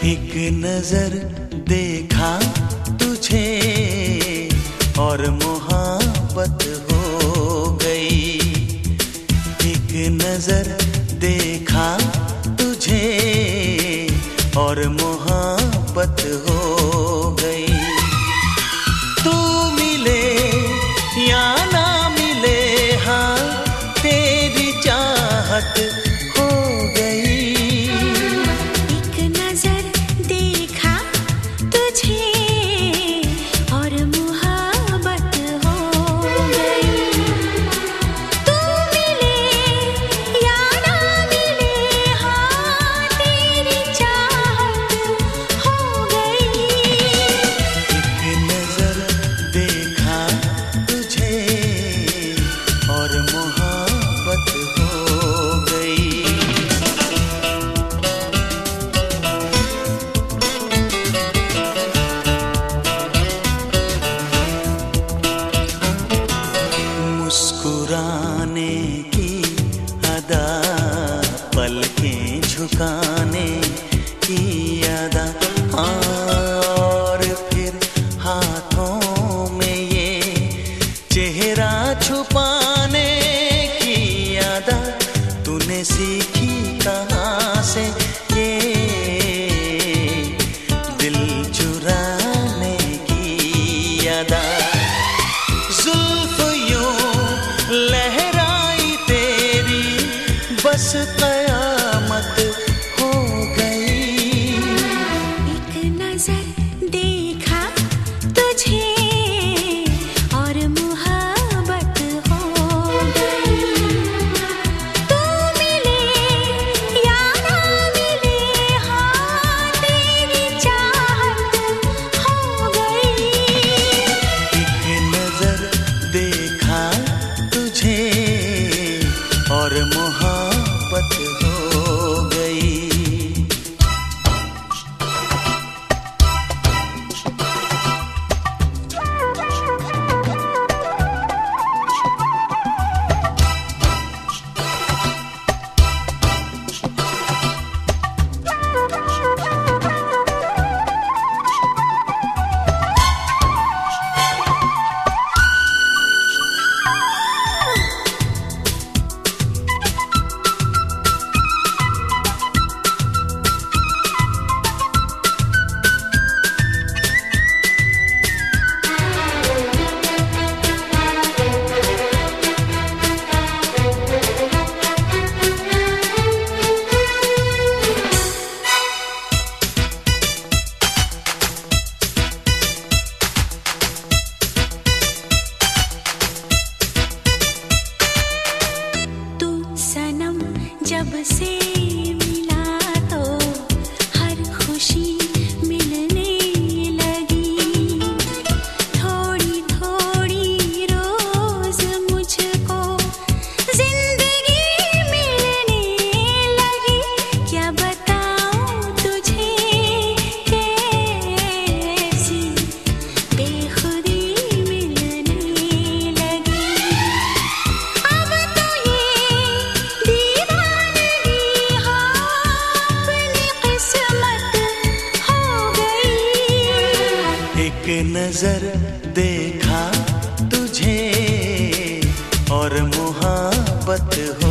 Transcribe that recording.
एक नजर देखा तुझे और मोहब्बत हो गई। एक नजर देखा तुझे और मोहब्बत हो गई। तू मिले या ना मिले, हाँ तेरी चाहत हो गई। एक नजर देखा तुझे और मोहब्बत हो गई। तू मिले या ना मिले, हाँ तेरी चाहत हो गई। एक नजर देखा तुझे और मोहब्बत हो गई। मुस्कुराने की अदा, पलकें झुकाने की अदा, और फिर हाथों में ये चेहरा छुपाने की अदा। तूने सीखी कहाँ से ये दिल चुराने की अदा। जुल्फ यूं लहराई तेरी, बस कयामत हो गई। एक नजर देखा तुझे और मोहब्बत हो गई। तू मिले या ना मिले, हाँ तेरी चाहत हो गई। एक नजर देखा तुझे और मोहब्बत हो गई। जब से मिला तो हर खुशी मिलने लगी। थोड़ी थोड़ी रोज मुझको जिंदगी मिलने लगी। क्या बताऊं तुझे कैसी बेखुदी मिलने लगी। अब तो ये दीवानगी अपनी किस्मत हो गई। एक नजर देखा तुझे और मोहब्बत हो